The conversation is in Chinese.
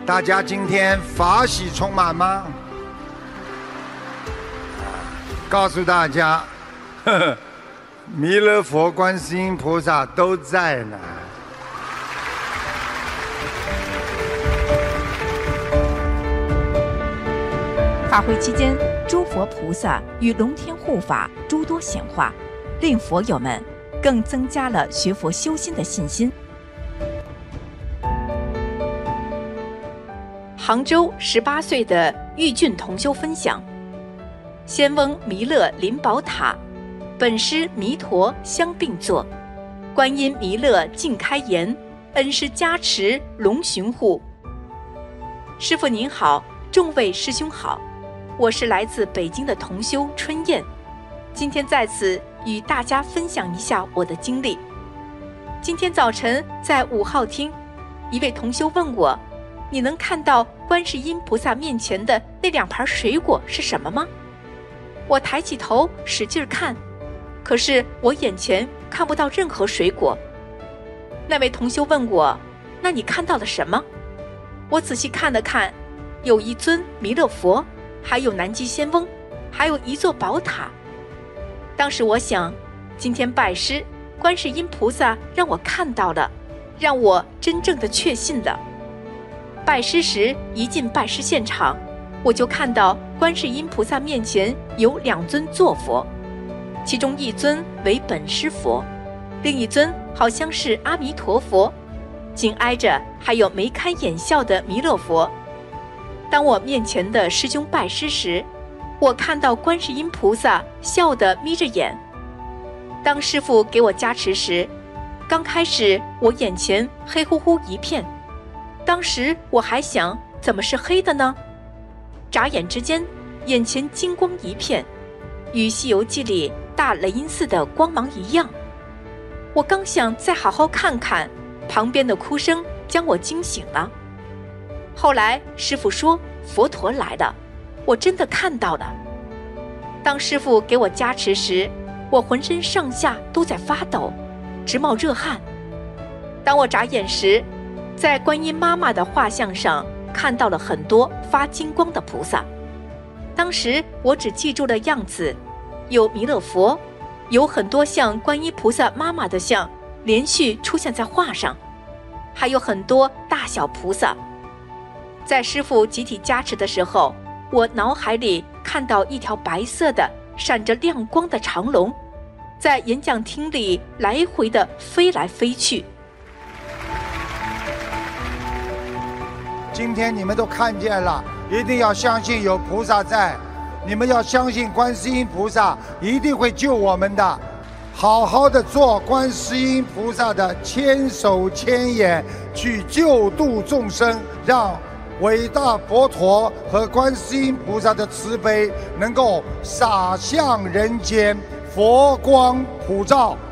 大家今天法喜充满吗？告诉大家，弥勒佛、观世音菩萨都在呢。 法会期间，诸佛菩萨与龙天护法诸多显化，令佛友们更增加了学佛修心的信心。杭州18岁的玉俊同修分享：仙翁弥勒临宝塔，本师弥陀相并坐，观音弥勒尽开颜，恩师加持龙巡护。师父您好，众位师兄好，我是来自北京的同修春燕，今天在此与大家分享一下我的经历。今天早晨在5号厅，一位同修问我，你能看到观世音菩萨面前的那2盘水果是什么吗？我抬起头使劲看，可是我眼前看不到任何水果。那位同修问我，那你看到了什么？我仔细看了看，有一尊弥勒佛，还有南极仙翁，还有一座宝塔。当时我想，今天拜师，观世音菩萨让我看到了，让我真正的确信了。拜师时一进拜师现场，我就看到观世音菩萨面前有2尊坐佛，其中一尊为本师佛，另一尊好像是阿弥陀佛，紧挨着还有眉开眼笑的弥勒佛。当我面前的师兄拜师时，我看到观世音菩萨笑得眯着眼。当师父给我加持时，刚开始我眼前黑乎乎一片，当时我还想，怎么是黑的呢？眨眼之间，眼前金光一片，与《西游记》里大雷音寺的光芒一样。我刚想再好好看看，旁边的哭声将我惊醒了。后来师父说佛陀来了，我真的看到了。当师父给我加持时，我浑身上下都在发抖，直冒热汗。当我眨眼时，在观音妈妈的画像上看到了很多发金光的菩萨。当时我只记住了样子，有弥勒佛，有很多像观音菩萨妈妈的像连续出现在画上，还有很多大小菩萨。在师父集体加持的时候，我脑海里看到一条白色的闪着亮光的长龙，在演讲厅里来回的飞来飞去。 今天你们都看见了，一定要相信有菩萨在，你们要相信观世音菩萨一定会救我们的，好好的做观世音菩萨的千手千眼，去救度众生，让伟大佛陀和观世音菩萨的慈悲能够洒向人间，佛光普照。